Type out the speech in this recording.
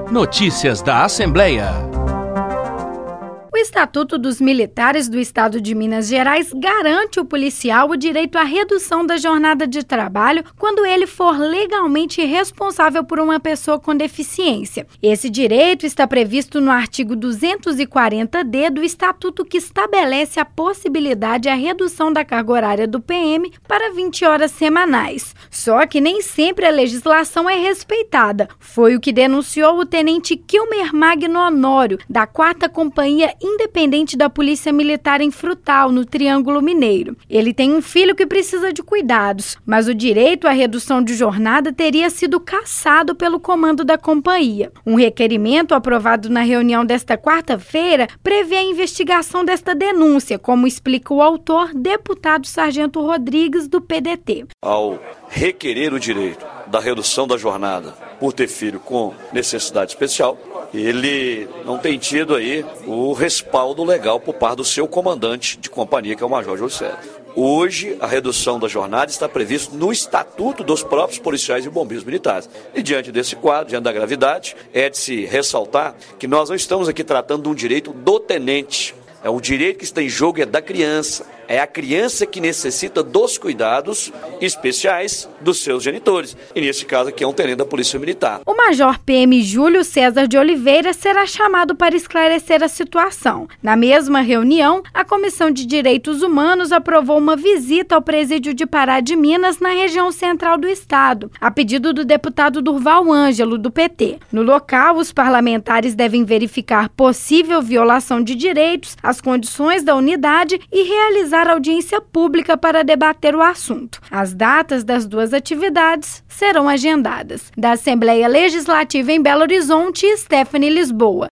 Notícias da Assembleia. O Estatuto dos Militares do Estado de Minas Gerais garante ao policial o direito à redução da jornada de trabalho quando ele for legalmente responsável por uma pessoa com deficiência. Esse direito está previsto no artigo 240-D do Estatuto, que estabelece a possibilidade de redução da carga horária do PM para 20 horas semanais. Só que nem sempre a legislação é respeitada. Foi o que denunciou o tenente Kilmer Magno Honório, da 4ª Companhia Independente da Polícia Militar em Frutal, no Triângulo Mineiro. Ele tem um filho que precisa de cuidados, mas o direito à redução de jornada teria sido cassado pelo comando da companhia. Um requerimento aprovado na reunião desta quarta-feira prevê a investigação desta denúncia, como explica o autor, deputado Sargento Rodrigues, do PDT. Ao requerer o direito da redução da jornada por ter filho com necessidade especial, ele não tem tido aí o respaldo legal por parte do seu comandante de companhia, que é o Major Júlio César. Hoje, a redução da jornada está prevista no Estatuto dos próprios policiais e bombeiros militares. E diante desse quadro, diante da gravidade, é de se ressaltar que nós não estamos aqui tratando de um direito do tenente. É um direito que está em jogo, é da criança. É a criança que necessita dos cuidados especiais dos seus genitores. E nesse caso aqui é um tenente da Polícia Militar. O Major PM Júlio César de Oliveira será chamado para esclarecer a situação. Na mesma reunião, a Comissão de Direitos Humanos aprovou uma visita ao presídio de Pará de Minas, na região central do estado, a pedido do deputado Durval Ângelo, do PT. No local, os parlamentares devem verificar possível violação de direitos, as condições da unidade e realizar audiência pública para debater o assunto. As datas das duas atividades serão agendadas. Da Assembleia Legislativa em Belo Horizonte, Stephanie Lisboa.